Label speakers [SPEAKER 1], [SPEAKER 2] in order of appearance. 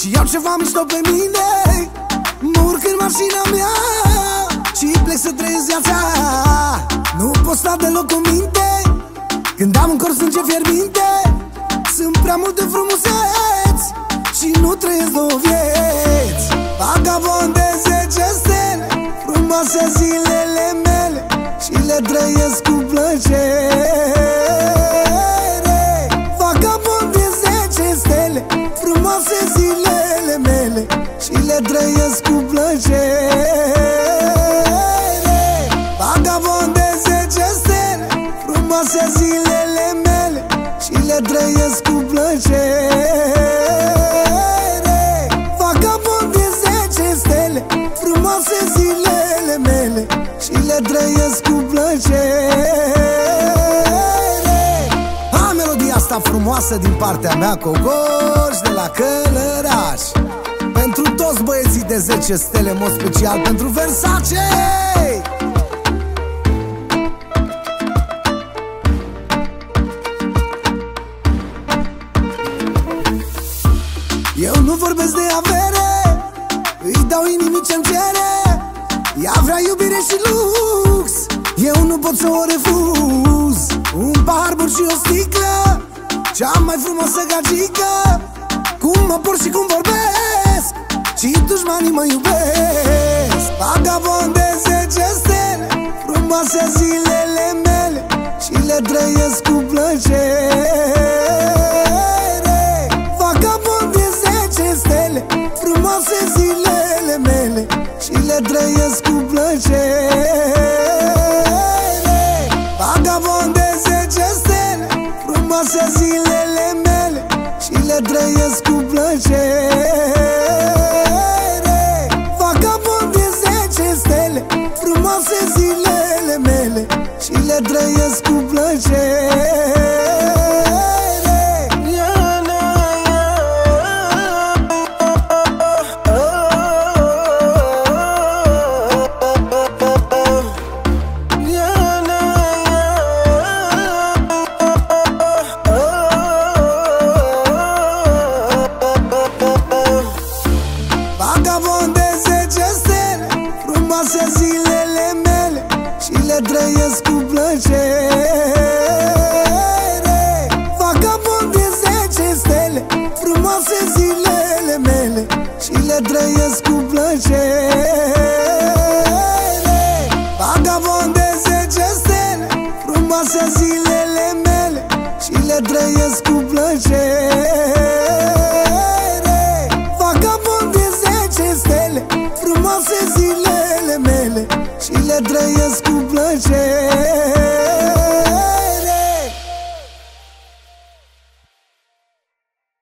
[SPEAKER 1] și iau ceva mișto pe mine. Mă urc în mașina mea și plec să trăiesc viața. Nu pot sta deloc cu minte când am în corp sânge fierbinte. Sunt prea multe frumuseți și nu trăiesc două vieți. Vagabond de 10 stele, frumoase zilele mele și le trăiesc cu plăcere. Vagabond de 10 stele, frumoase zilele mele și le trăiesc cu plăcere. Vagabond de 10 stele, frumoase zilele mele și le trăiesc cu plăcere. Vagabond de 10 stele, frumoase zilele mele și le trăiesc cu plăcere. Am melodia asta frumoasă din partea mea, Cogoș de la Călăraș, pentru toți băieții de 10 stele, în mod special pentru Versace. Eu nu vorbesc de avere, îi dau inimii ce-mi cere. Ea vrea iubire și lux, eu nu pot să o refuz. Un pahar bun și o sticlă, cea mai frumoasă gagică. Cum mă port și cum vorbesc, și dușmanii mă iubesc. Vagabond de 10 stele, frumoase zilele mele și le trăiesc cu plăcere. Vagabond de 10 stele, frumoase zilele mele și le trăiesc cu plăcere. Vagabond de 10 stele, frumoase zilele mele și le trăiesc cu plăcere. Vagabond de 10 stele, frumoase zilele mele și le trăiesc cu plăcere. Vagabond de 10 stele, frumoase zilele mele și le trăiesc cu plăcere. Vagabond de 10 stele, frumoase zilele mele și le trăiesc cu plăcere. Vagabond de 10 stele, frumoase zilele mele și le trăiesc cu plăcere. Vagabond de 10 stele, frumoase zilele mele și le trăiesc cu plăcere.